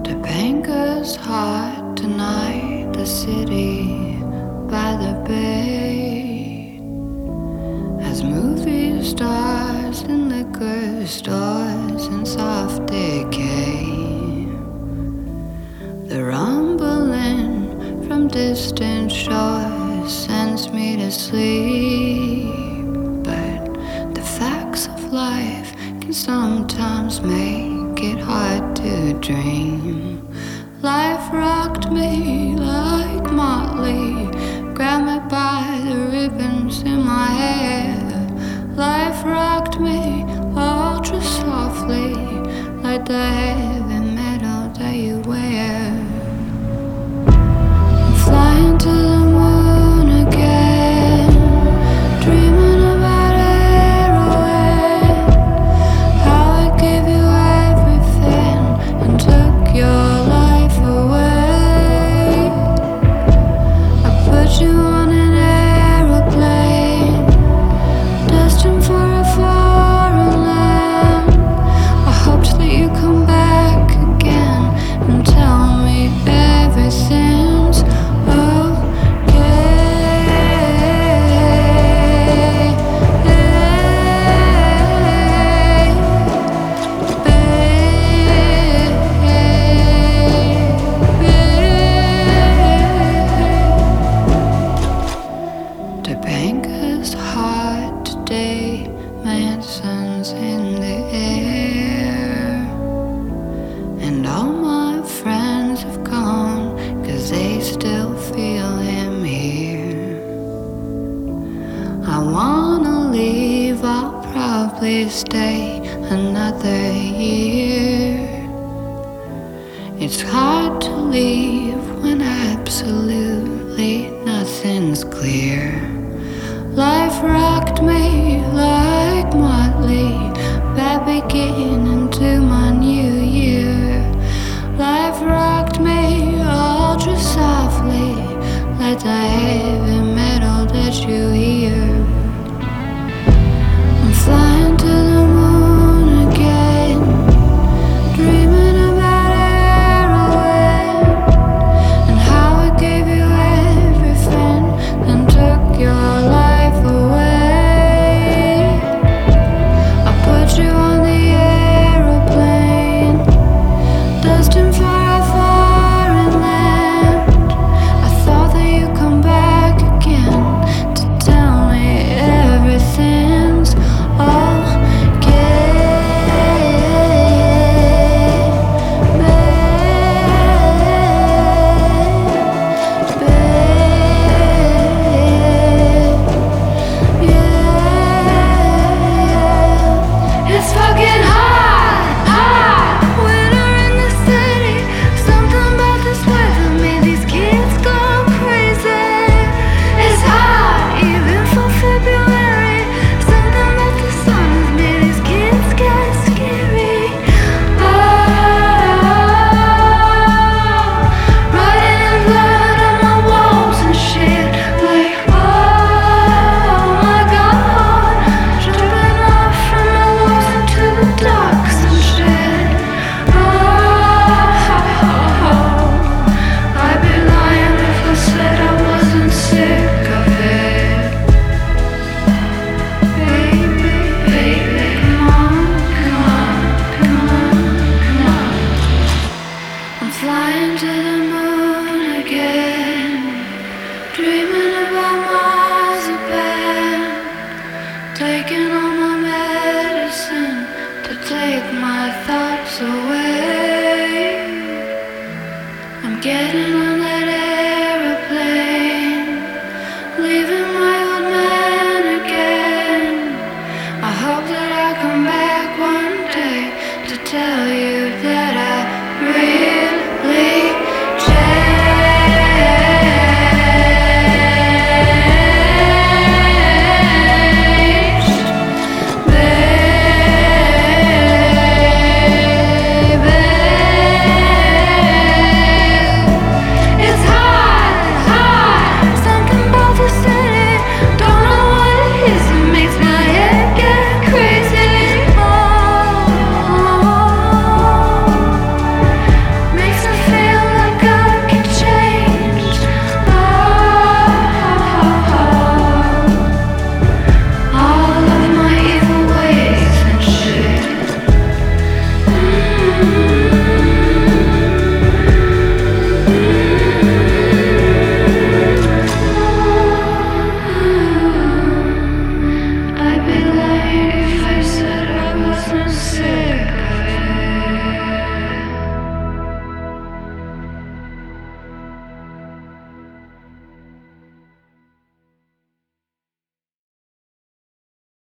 Topanga's hot tonight, the city by the bay, as movie stars and liquor stores in soft decay. The rumbling from distant shores sends me to sleep, but the facts of life can sometimes make it hard to dream. Life rocked me like Motley, grabbed me by the ribbons in my hair. Life rocked me ultra softly, like the heavy metal that you wear. I'm flying to the moon again, dreaming about heroin. How I gave you everything and took your life away. I put you on an aeroplane, destined for a foreign land. I hoped that you come back again and tell me everything's Topanga's hot today, Manson's in the air, and all my friends have gone, 'cause they still feel him here. I wanna leave, I'll probably stay another year. It's